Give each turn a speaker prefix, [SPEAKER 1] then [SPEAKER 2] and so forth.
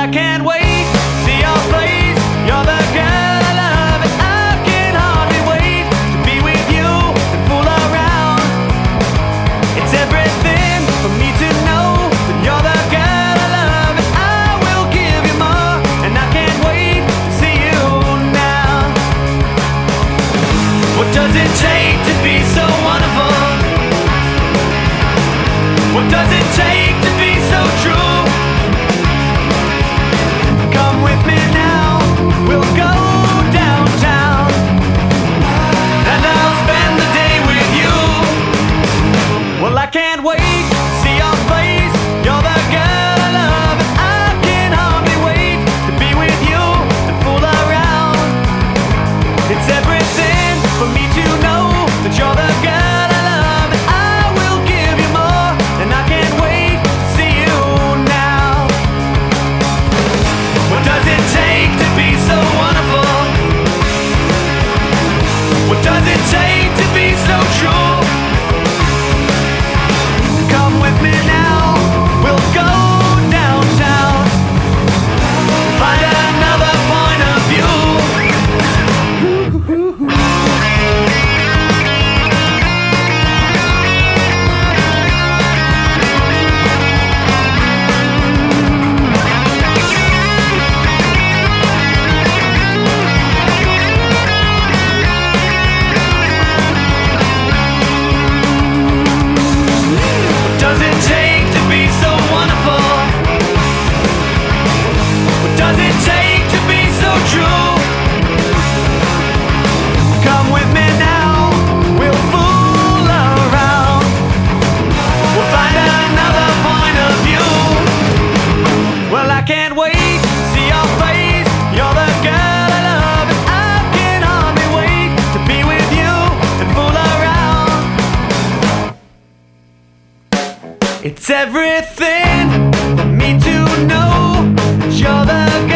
[SPEAKER 1] I can't wait to see your face. You're the girl I love, and I can hardly wait to be with you and fool around. It's everything for me to know that you're the girl I love, and I will give you more. And I can't wait to see you now. What does it take to be so wonderful? What does it take to be so true? Come with me now, we'll go downtown, and I'll spend the day with you. Well, I can't wait to see your face. You're the girl I love, and I can hardly wait to be with you and fool around. It's everything for me to know that you're the girl I love, and I will give you more. And I can't wait to see you now. What does it take to be so wonderful? What does it take to be so true? Come with me now, we'll go downtown, find another point of view. What does it take to be so wonderful? What does it take to be so true? Come with me now, we'll fool around, we'll find another point of view. Well, I can't wait to see your face. You're the girl I love, and I can hardly wait to be with you and fool around. It's everything for me to know that you're the girl